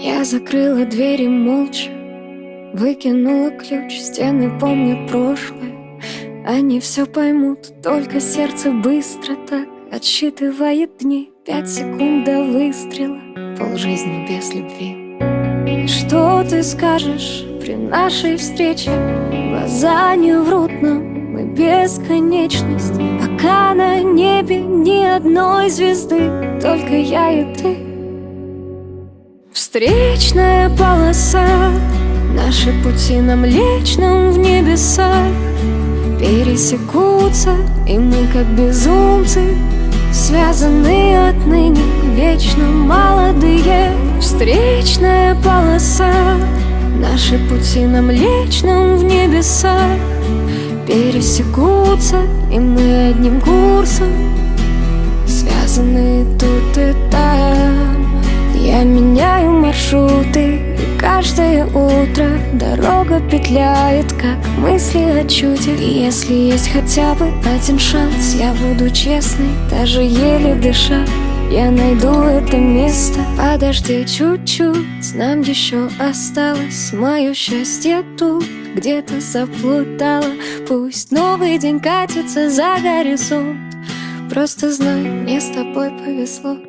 Я закрыла двери молча, выкинула ключ, стены помнят прошлое. Они все поймут, только сердце быстро так отсчитывает дни. 5 секунд до выстрела, полжизни без любви. И что ты скажешь при нашей встрече? Глаза не врут нам, мы бесконечность. Пока на небе ни одной звезды, только я и ты. Встречная полоса, наши пути нам лечь в небесах пересекутся, и мы как безумцы связаны отныне, вечно молодые. Встречная полоса, наши пути нам лечь в небесах пересекутся, и мы одним курсом связаны тут и там. Я меняю маршруты, и каждое утро дорога петляет, как мысли о чуде. И если есть хотя бы один шанс, я буду честной, даже еле дыша. Я найду это место. Подожди чуть-чуть, нам еще осталось. Мое счастье тут где-то заплутало. Пусть новый день катится за горизонт, просто знай, мне с тобой повезло.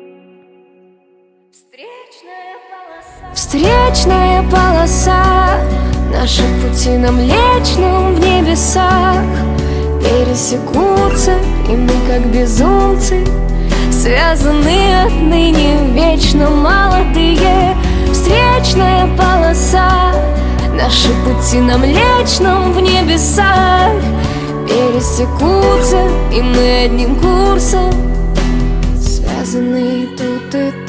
Встречная полоса, наши пути нам лечь в небесах пересекутся, и мы как безумцы связаны отныне, вечно молодые. Встречная полоса, наши пути нам лечь в небесах пересекутся, и мы одним курсом связаны тут и там.